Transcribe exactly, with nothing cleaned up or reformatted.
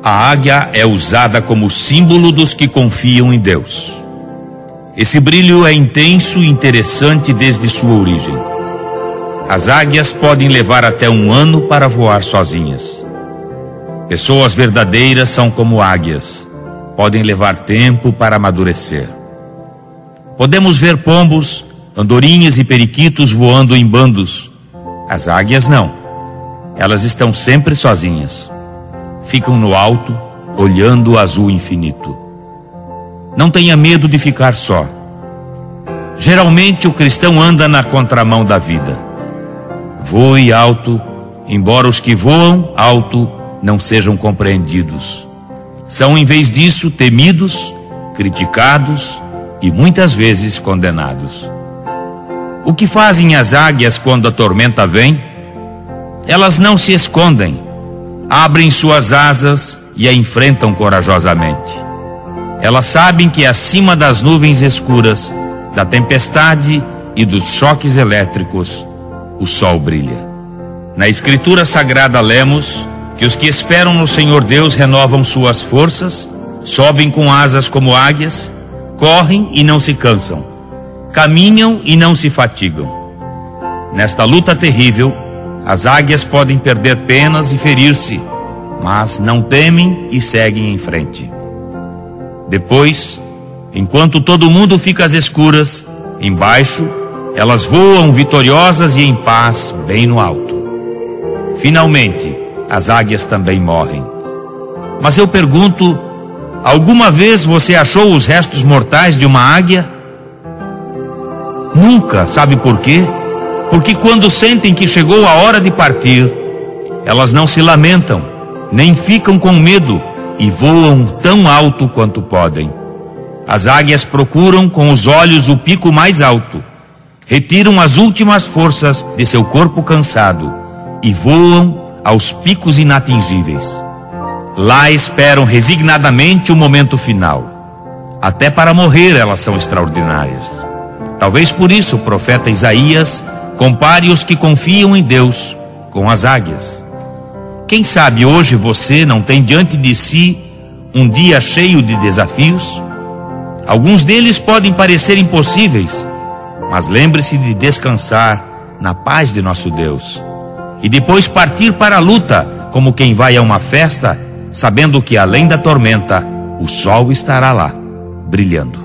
a águia é usada como símbolo dos que confiam em Deus. Esse brilho é intenso e interessante desde sua origem. As águias podem levar até um ano para voar sozinhas. Pessoas verdadeiras são como águias, podem levar tempo para amadurecer. Podemos ver pombos, andorinhas e periquitos voando em bandos. As águias não. Elas estão sempre sozinhas. Ficam no alto, olhando o azul infinito. Não tenha medo de ficar só. Geralmente o cristão anda na contramão da vida. Voe alto, embora os que voam alto não sejam compreendidos. São, em vez disso, temidos, criticados e muitas vezes condenados. O que fazem as águias quando a tormenta vem? Elas não se escondem, abrem suas asas e a enfrentam corajosamente. Elas sabem que acima das nuvens escuras, da tempestade e dos choques elétricos, o sol brilha. Na Escritura Sagrada lemos que os que esperam no Senhor Deus renovam suas forças, sobem com asas como águias, correm e não se cansam, caminham e não se fatigam. Nesta luta terrível, as águias podem perder penas e ferir-se, mas não temem e seguem em frente. Depois, enquanto todo mundo fica às escuras, embaixo, elas voam vitoriosas e em paz, bem no alto. Finalmente, as águias também morrem. Mas eu pergunto, alguma vez você achou os restos mortais de uma águia? Nunca, sabe por quê? Porque quando sentem que chegou a hora de partir, elas não se lamentam, nem ficam com medo e voam tão alto quanto podem. As águias procuram com os olhos o pico mais alto, retiram as últimas forças de seu corpo cansado e voam aos picos inatingíveis. Lá esperam resignadamente o momento final. Até para morrer elas são extraordinárias. Talvez por isso o profeta Isaías compare os que confiam em Deus com as águias. Quem sabe hoje você não tem diante de si um dia cheio de desafios? Alguns deles podem parecer impossíveis, mas lembre-se de descansar na paz de nosso Deus e depois partir para a luta como quem vai a uma festa, sabendo que além da tormenta, o sol estará lá, brilhando.